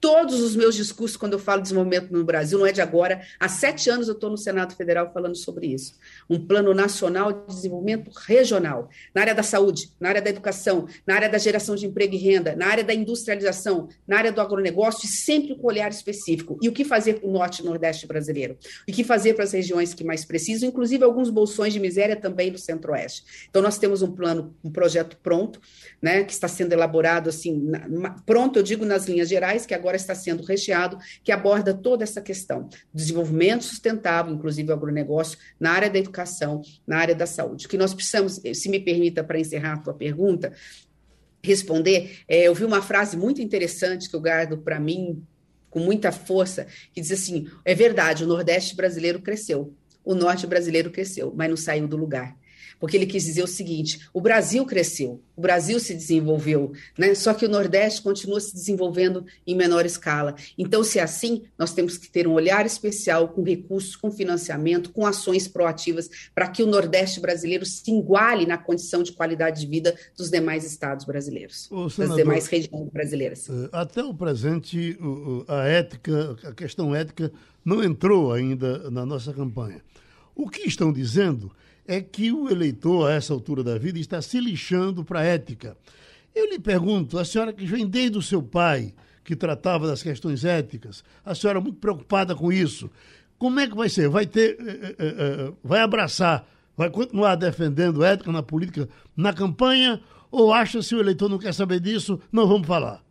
Todos os meus discursos, quando eu falo de desenvolvimento no Brasil, não é de agora. Há sete anos eu estou no Senado Federal falando sobre isso. Um plano nacional de desenvolvimento regional, na área da saúde, na área da educação, na área da geração de emprego e renda, na área da industrialização, na área do agronegócio, e sempre com olhar específico. E o que fazer para o norte e nordeste brasileiro? O que fazer para as regiões que mais precisam, inclusive alguns bolsões de miséria também do centro-oeste. Então, nós temos um plano, um projeto pronto, né, que está sendo elaborado, assim, na, pronto, eu digo nas linhas gerais, que agora está sendo recheado, que aborda toda essa questão. Desenvolvimento sustentável, inclusive o agronegócio, na área da educação, na área da saúde. O que nós precisamos, se me permita, para encerrar a tua pergunta, responder, é, eu vi uma frase muito interessante que eu guardo para mim com muita força, que diz assim, é verdade, o Nordeste brasileiro cresceu, o Norte brasileiro cresceu, mas não saiu do lugar. Porque ele quis dizer o seguinte, o Brasil cresceu, o Brasil se desenvolveu, né? Só que o Nordeste continua se desenvolvendo em menor escala. Então, se é assim, nós temos que ter um olhar especial com recursos, com financiamento, com ações proativas, para que o Nordeste brasileiro se iguale na condição de qualidade de vida dos demais estados brasileiros, Ô, senador, das demais regiões brasileiras. Até o presente, a ética, a questão ética não entrou ainda na nossa campanha. O que estão dizendo é que o eleitor, a essa altura da vida, está se lixando para a ética. Eu lhe pergunto, a senhora que vem desde o seu pai, que tratava das questões éticas, a senhora muito preocupada com isso, como é que vai ser? Vai ter, eh, eh, eh, vai abraçar, vai continuar defendendo ética na política, na campanha, ou acha se o eleitor não quer saber disso, não vamos falar?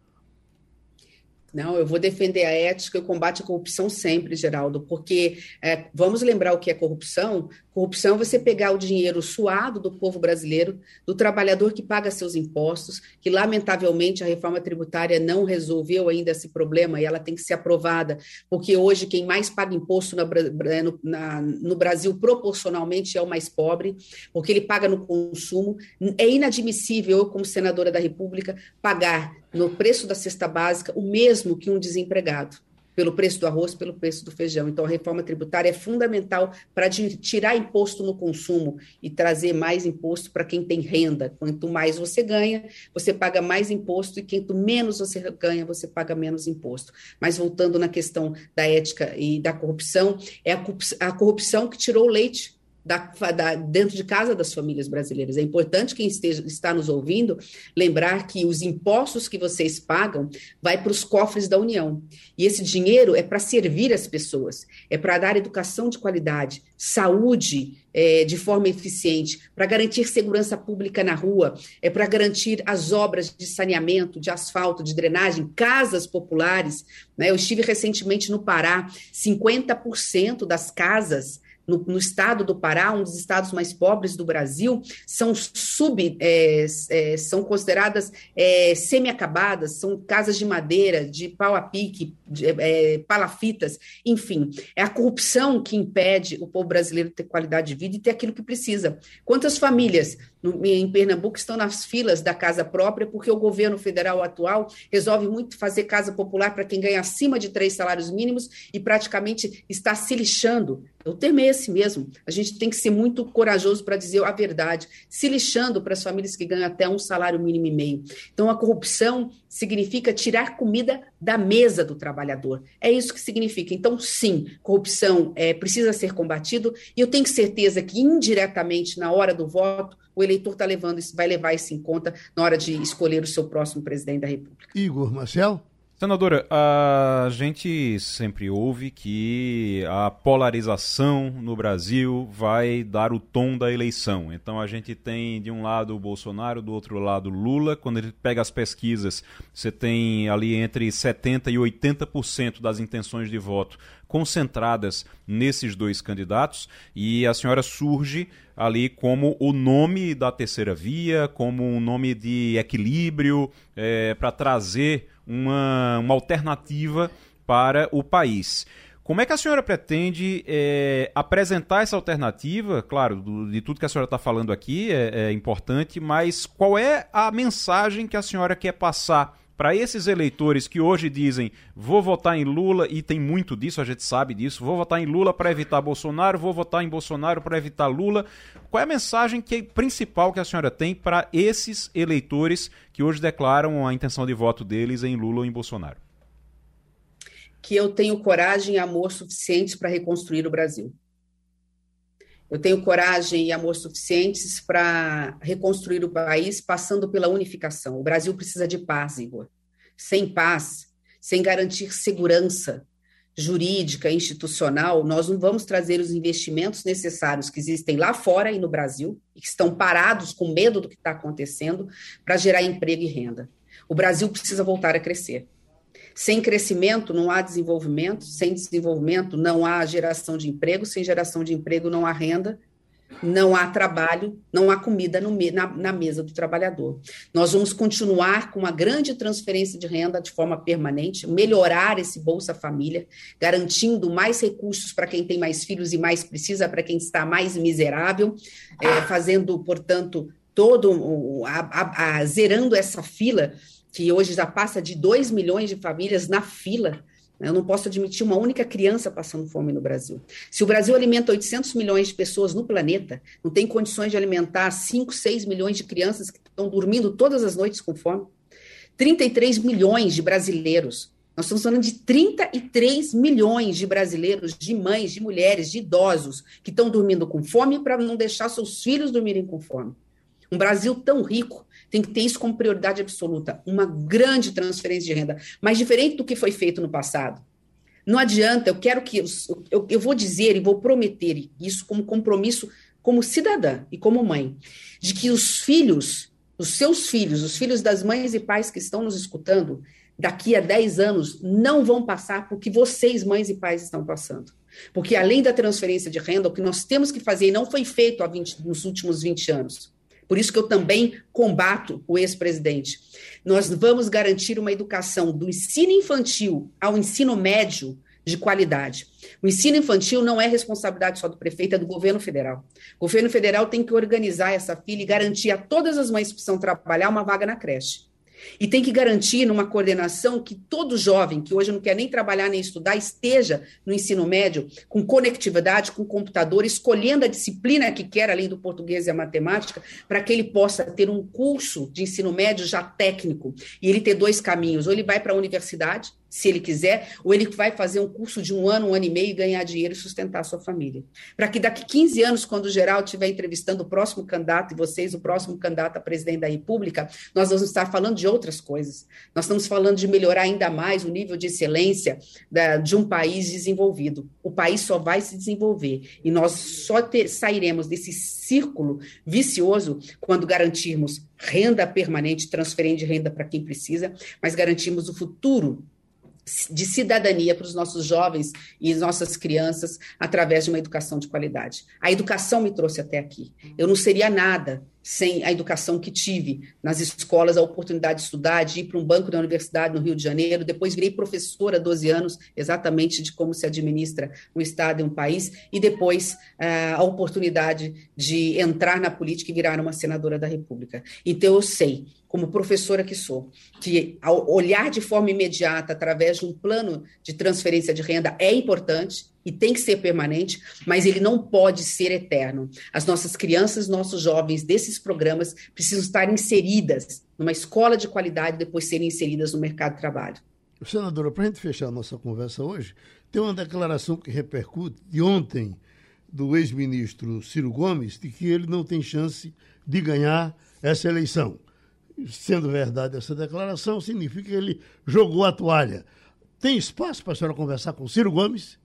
Não, eu vou defender a ética e o combate à corrupção sempre, Geraldo, porque é, vamos lembrar o que é corrupção. Corrupção é você pegar o dinheiro suado do povo brasileiro, do trabalhador que paga seus impostos, que lamentavelmente a reforma tributária não resolveu ainda esse problema e ela tem que ser aprovada, porque hoje quem mais paga imposto na, no, na, no Brasil proporcionalmente é o mais pobre, porque ele paga no consumo. É inadmissível eu, como senadora da República, pagar no preço da cesta básica o mesmo que um desempregado, pelo preço do arroz, pelo preço do feijão. Então, a reforma tributária é fundamental para tirar imposto no consumo e trazer mais imposto para quem tem renda. Quanto mais você ganha, você paga mais imposto, e quanto menos você ganha, você paga menos imposto. Mas, voltando na questão da ética e da corrupção, é a corrupção que tirou o leite Da, da, dentro de casa das famílias brasileiras. É importante quem esteja, está nos ouvindo lembrar que os impostos que vocês pagam vai para os cofres da União. E esse dinheiro é para servir as pessoas, é para dar educação de qualidade, saúde é, de forma eficiente, para garantir segurança pública na rua, é para garantir as obras de saneamento, de asfalto, de drenagem, casas populares. Né? Eu estive recentemente no Pará, cinquenta por cento das casas No, no estado do Pará, um dos estados mais pobres do Brasil, são sub, é, é, são consideradas é, semi-acabadas, são casas de madeira, de pau a pique, de, é, palafitas, enfim. É a corrupção que impede o povo brasileiro ter qualidade de vida e ter aquilo que precisa. Quantas famílias no, em Pernambuco estão nas filas da casa própria porque o governo federal atual resolve muito fazer casa popular para quem ganha acima de três salários mínimos e praticamente está se lixando. O termo é esse mesmo. A gente tem que ser muito corajoso para dizer a verdade, se lixando para as famílias que ganham até um salário mínimo e meio. Então, a corrupção significa tirar comida da mesa do trabalhador. É isso que significa. Então, sim, corrupção é, precisa ser combatido, e eu tenho certeza que, indiretamente, na hora do voto, o eleitor tá levando isso, vai levar isso em conta na hora de escolher o seu próximo presidente da República. Igor Marcel? Senadora, a gente sempre ouve que a polarização no Brasil vai dar o tom da eleição. Então a gente tem de um lado o Bolsonaro, do outro lado Lula. Quando ele pega as pesquisas, você tem ali entre setenta por cento e oitenta por cento das intenções de voto concentradas nesses dois candidatos, e a senhora surge ali como o nome da terceira via, como um nome de equilíbrio, é, para trazer uma, uma alternativa para o país. Como é que a senhora pretende é, apresentar essa alternativa? Claro, do, de tudo que a senhora está falando aqui é, é importante, mas qual é a mensagem que a senhora quer passar para esses eleitores que hoje dizem vou votar em Lula, e tem muito disso, a gente sabe disso, vou votar em Lula para evitar Bolsonaro, vou votar em Bolsonaro para evitar Lula. Qual é a mensagem que, principal que a senhora tem para esses eleitores que hoje declaram a intenção de voto deles em Lula ou em Bolsonaro? que eu tenho coragem e amor suficientes para reconstruir o Brasil. Eu tenho coragem e amor suficientes para reconstruir o país passando pela unificação. O Brasil precisa de paz, Igor. Sem paz, sem garantir segurança jurídica, institucional, nós não vamos trazer os investimentos necessários que existem lá fora e no Brasil, e que estão parados com medo do que está acontecendo, para gerar emprego e renda. O Brasil precisa voltar a crescer. Sem crescimento não há desenvolvimento, sem desenvolvimento não há geração de emprego, sem geração de emprego não há renda, não há trabalho, não há comida no, na, na mesa do trabalhador. Nós vamos continuar com uma grande transferência de renda de forma permanente, melhorar esse Bolsa Família, garantindo mais recursos para quem tem mais filhos e mais precisa, para quem está mais miserável, é, fazendo, portanto, todo, a, a, a, zerando essa fila, que hoje já passa de dois milhões de famílias na fila. Eu não posso admitir uma única criança passando fome no Brasil. Se o Brasil alimenta oitocentos milhões de pessoas no planeta, não tem condições de alimentar cinco, seis milhões de crianças que estão dormindo todas as noites com fome. trinta e três milhões de brasileiros. Nós estamos falando de trinta e três milhões de brasileiros, de mães, de mulheres, de idosos, que estão dormindo com fome para não deixar seus filhos dormirem com fome. Um Brasil tão rico tem que ter isso como prioridade absoluta, uma grande transferência de renda, mas diferente do que foi feito no passado. Não adianta, eu quero que, eu, eu vou dizer e vou prometer isso como compromisso, como cidadã e como mãe, de que os filhos, os seus filhos, os filhos das mães e pais que estão nos escutando, daqui a dez anos, não vão passar por que vocês, mães e pais, estão passando. Porque além da transferência de renda, o que nós temos que fazer, e não foi feito há vinte, nos últimos vinte anos, por isso que eu também combato o ex-presidente. Nós vamos garantir uma educação do ensino infantil ao ensino médio de qualidade. O ensino infantil não é responsabilidade só do prefeito, é do governo federal. O governo federal tem que organizar essa fila e garantir a todas as mães que precisam trabalhar uma vaga na creche. E tem que garantir numa coordenação que todo jovem, que hoje não quer nem trabalhar nem estudar, esteja no ensino médio com conectividade, com computador, escolhendo a disciplina que quer, além do português e a matemática, para que ele possa ter um curso de ensino médio já técnico. E ele ter dois caminhos, ou ele vai para a universidade, se ele quiser, ou ele vai fazer um curso de um ano, um ano e meio, e ganhar dinheiro e sustentar a sua família. Para que daqui quinze anos, quando o Geraldo estiver entrevistando o próximo candidato, e vocês, o próximo candidato a presidente da República, nós vamos estar falando de outras coisas. Nós estamos falando de melhorar ainda mais o nível de excelência da, de um país desenvolvido. O país só vai se desenvolver, e nós só ter, sairemos desse círculo vicioso quando garantirmos renda permanente, transferência de renda para quem precisa, mas garantirmos o futuro de cidadania para os nossos jovens e nossas crianças através de uma educação de qualidade. A educação me trouxe até aqui. Eu não seria nada sem a educação que tive nas escolas, a oportunidade de estudar, de ir para um banco da universidade no Rio de Janeiro, depois virei professora há doze anos, exatamente de como se administra um estado e um país, e depois uh, a oportunidade de entrar na política e virar uma senadora da República. Então eu sei, como professora que sou, que ao olhar de forma imediata através de um plano de transferência de renda é importante, e tem que ser permanente, mas ele não pode ser eterno. As nossas crianças, nossos jovens desses programas precisam estar inseridas numa escola de qualidade e depois serem inseridas no mercado de trabalho. Senadora, para a gente fechar a nossa conversa hoje, tem uma declaração que repercute de ontem do ex-ministro Ciro Gomes de que ele não tem chance de ganhar essa eleição. Sendo verdade essa declaração, significa que ele jogou a toalha. Tem espaço para a senhora conversar com Ciro Gomes?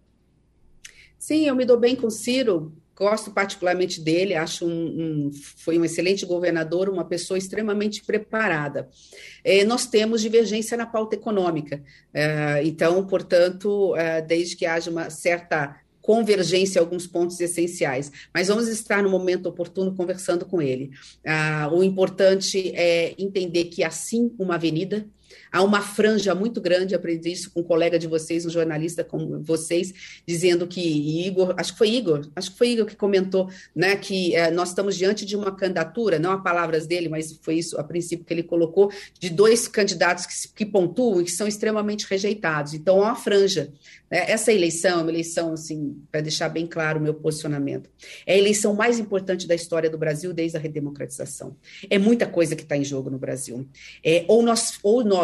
Sim, eu me dou bem com o Ciro, gosto particularmente dele, acho um, um, foi um excelente governador, uma pessoa extremamente preparada. É, nós temos divergência na pauta econômica, é, então, portanto, é, desde que haja uma certa convergência em alguns pontos essenciais, mas vamos estar no momento oportuno conversando com ele. Ah, o importante é entender que há sim uma avenida, há uma franja muito grande, aprendi isso com um colega de vocês, um jornalista como vocês, dizendo que Igor, acho que foi Igor, acho que foi Igor que comentou, né, que eh, nós estamos diante de uma candidatura, não a palavras dele, mas foi isso a princípio que ele colocou, de dois candidatos que, que pontuam e que são extremamente rejeitados. Então, há uma franja. Né? Essa eleição é uma eleição, assim, para deixar bem claro o meu posicionamento, é a eleição mais importante da história do Brasil desde a redemocratização. É muita coisa que está em jogo no Brasil. É, ou nós, ou nós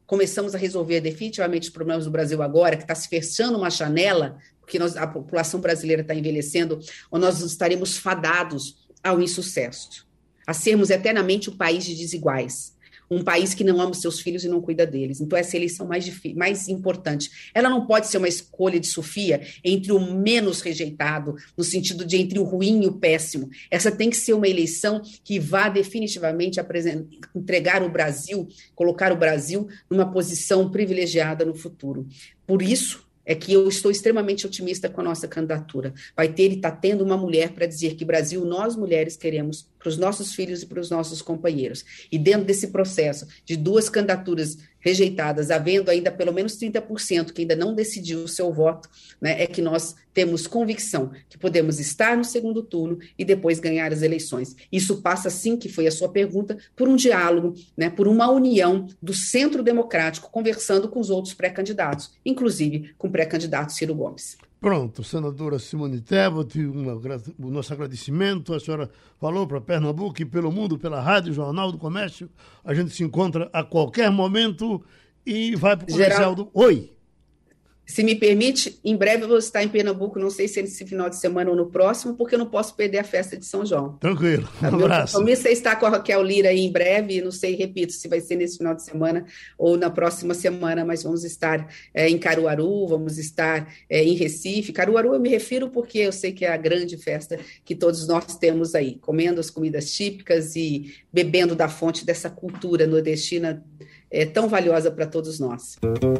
começamos a resolver definitivamente os problemas do Brasil agora, que está se fechando uma janela, porque nós, a população brasileira está envelhecendo, ou nós estaremos fadados ao insucesso, a sermos eternamente um país de desiguais, um país que não ama os seus filhos e não cuida deles. Então, essa eleição mais, mais importante, ela não pode ser uma escolha de Sofia entre o menos rejeitado, no sentido de entre o ruim e o péssimo. Essa tem que ser uma eleição que vá definitivamente entregar o Brasil, colocar o Brasil numa posição privilegiada no futuro. Por isso, é que eu estou extremamente otimista com a nossa candidatura. Vai ter e está tendo uma mulher para dizer que Brasil nós mulheres queremos para os nossos filhos e para os nossos companheiros. E dentro desse processo de duas candidaturas rejeitadas, havendo ainda pelo menos trinta por cento que ainda não decidiu o seu voto, né, é que nós temos convicção que podemos estar no segundo turno e depois ganhar as eleições. Isso passa, sim, que foi a sua pergunta, por um diálogo, né, por uma união do centro democrático, conversando com os outros pré-candidatos, inclusive com o pré-candidato Ciro Gomes. Pronto, senadora Simone Tebet, uma, o nosso agradecimento. A senhora falou para Pernambuco e pelo mundo, pela Rádio Jornal do Comércio. A gente se encontra a qualquer momento e vai para o comercial do... Oi! Se me permite, em breve eu vou estar em Pernambuco, não sei se é nesse final de semana ou no próximo, porque eu não posso perder a festa de São João. Tranquilo, um Meu abraço. compromisso é estar com a Raquel Lira aí em breve, não sei, repito, se vai ser nesse final de semana ou na próxima semana, mas vamos estar é, em Caruaru, vamos estar é, em Recife. Caruaru eu me refiro porque eu sei que é a grande festa que todos nós temos aí, comendo as comidas típicas e bebendo da fonte dessa cultura nordestina é, tão valiosa para todos nós.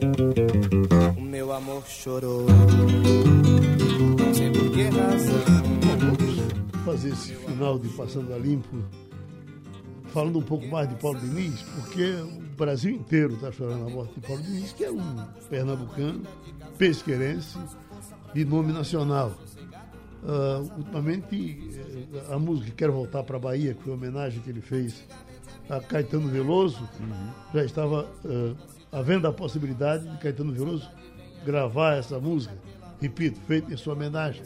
O meu amor chorou, não sei por que razão. Vamos fazer esse final de Passando a Limpo falando um pouco mais de Paulo Diniz, porque o Brasil inteiro está chorando a morte de Paulo Diniz, que é um pernambucano, pesqueirense, de nome nacional. Uh, ultimamente, a música Quero Voltar para a Bahia, que foi a homenagem que ele fez a Caetano Veloso, uhum. já estava uh, havendo a possibilidade de Caetano Veloso gravar essa música, repito, feita em sua homenagem.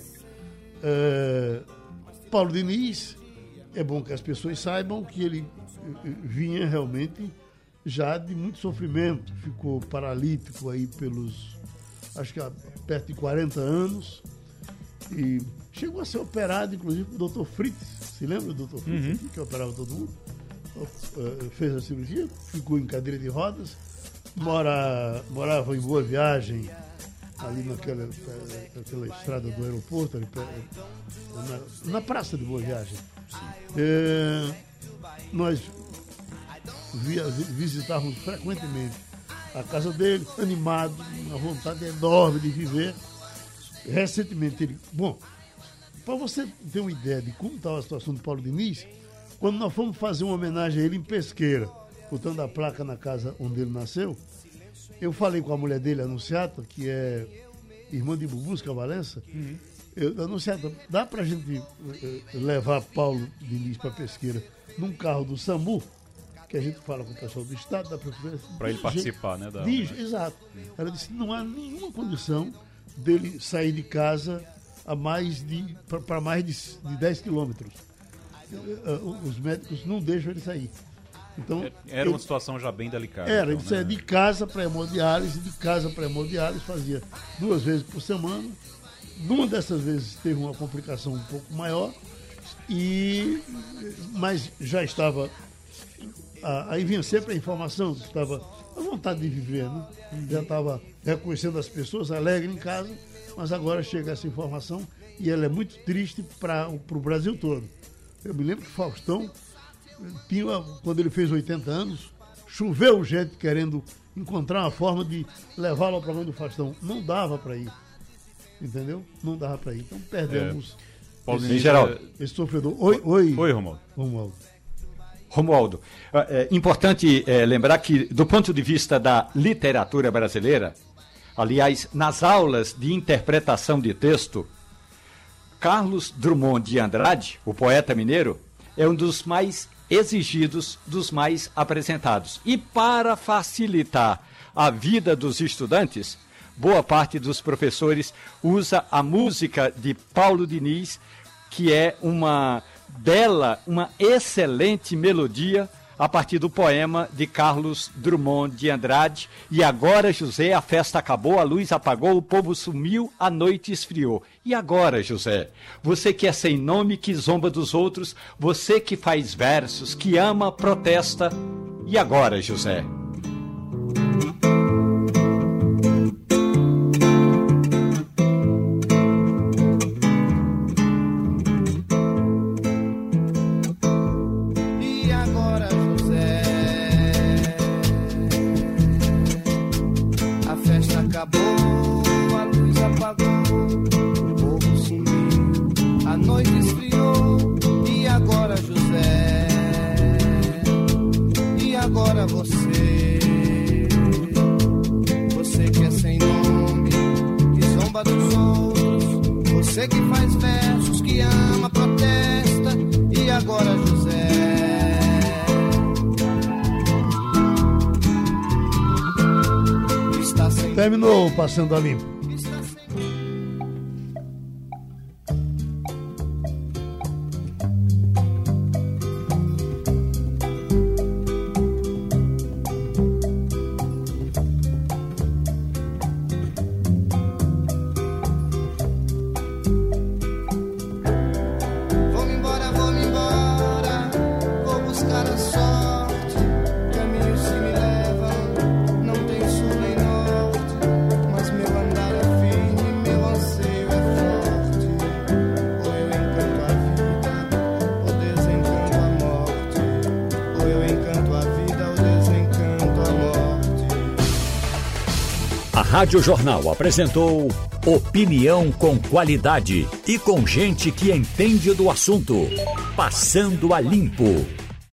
Uh, Paulo Diniz, é bom que as pessoas saibam que ele uh, vinha realmente já de muito sofrimento, ficou paralítico aí pelos, acho que há perto de quarenta anos, e chegou a ser operado, inclusive, pelo doutor Fritz. Se lembra do doutor Fritz, uhum. que operava todo mundo? Uh, fez a cirurgia, ficou em cadeira de rodas, mora, morava em Boa Viagem, ali naquela, naquela estrada do aeroporto, ali, na, na praça de Boa Viagem. É, nós via, visitávamos frequentemente a casa dele, animado, uma vontade enorme de viver. Recentemente ele... Bom, para você ter uma ideia de como estava a situação do Paulo Diniz, quando nós fomos fazer uma homenagem a ele em Pesqueira, botando a placa na casa onde ele nasceu, eu falei com a mulher dele, a Anunciata, que é irmã de Bubusca Valença, uhum. eu, Anunciata, dá para a gente uh, levar Paulo Diniz para Pesqueira num carro do SAMU, que a gente fala com o pessoal do Estado, da Prefeitura... Para ele participar, né? Da... Diz, exato. Ela disse que não há nenhuma condição dele sair de casa a mais de para mais de, de dez quilômetros. Os médicos não deixam ele sair. Então, era ele, uma situação já bem delicada. Era, então, ele saía né? de casa para hemodiálise, de casa para hemodiálise, fazia duas vezes por semana. Numa dessas vezes teve uma complicação um pouco maior, e, mas já estava. Aí vinha sempre a informação, estava a vontade de viver, né? Já estava reconhecendo as pessoas, alegre em casa, mas agora chega essa informação e ela é muito triste para o Brasil todo. Eu me lembro que Faustão, tinha, quando ele fez oitenta anos, choveu gente querendo encontrar uma forma de levá-lo ao programa do Faustão. Não dava para ir, entendeu? Não dava para ir. Então perdemos é, Paulo esse, Geraldo. esse sofredor. Oi, oi. Oi, Romualdo. Romualdo. Romualdo, é importante é, lembrar que, do ponto de vista da literatura brasileira, aliás, nas aulas de interpretação de texto, Carlos Drummond de Andrade, o poeta mineiro, é um dos mais exigidos, dos mais apresentados. E para facilitar a vida dos estudantes, boa parte dos professores usa a música de Paulo Diniz, que é uma bela, uma excelente melodia a partir do poema de Carlos Drummond de Andrade. E agora, José, a festa acabou, a luz apagou, o povo sumiu, a noite esfriou. E agora, José? Você que é sem nome, que zomba dos outros, você que faz versos, que ama, protesta. E agora, José? Você que faz versos, que ama, protesta. E agora, José? Está sem... Terminou Passando a Limpo. Rádio Jornal apresentou opinião com qualidade e com gente que entende do assunto. Passando a Limpo.